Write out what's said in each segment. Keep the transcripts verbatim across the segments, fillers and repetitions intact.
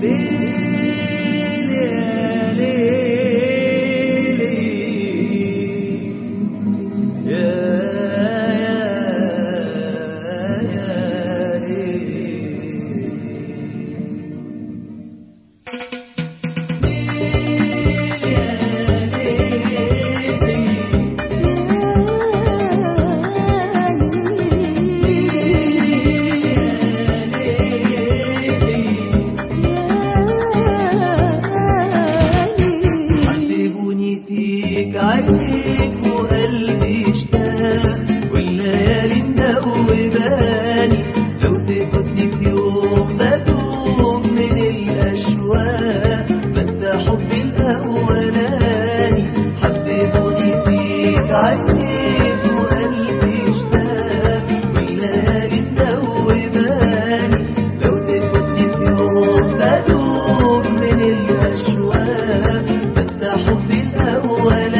عينيك وقلبي اشتاق والليالي مدوباني، لو تفوتني في يوم بدوب من الأشواق، ما انت حبي الأولاني حببوني فيك. عينيك وقلبي اشتاق والليالي مدوباني، لو تفوتني في يوم بدوب من الأشواق، ما انت حبي الأولاني.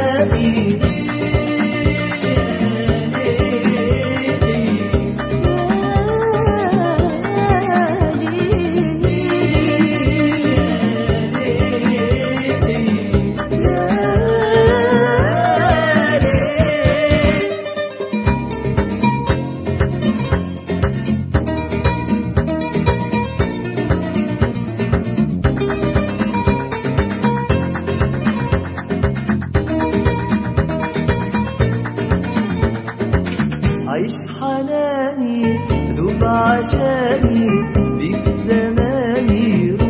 عيش حناني دوب عشاني بيك زماني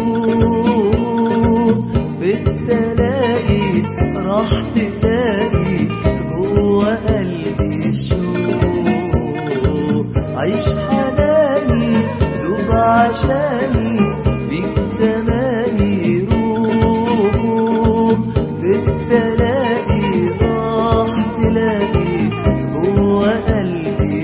روح، في التلاقي راح تلاقي جوا قلبي الشوق. عيش حناني دوب عشاني بيك زماني روح، في التلاقي راح تلاقي جوا قلبي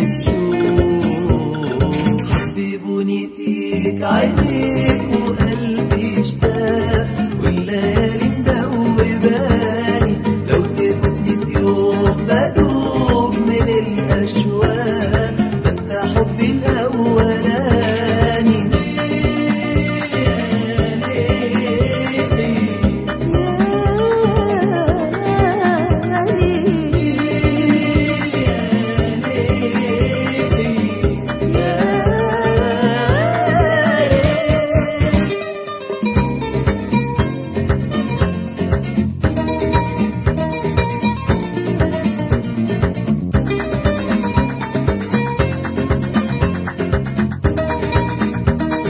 فيك. عينيك وقلبي اشتاق والليالي مدوباني، لو تفوتني في يوم بدوب من الأشواق، ما انت حبي الأولاني.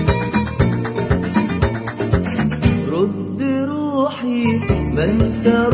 رد روحي ما انت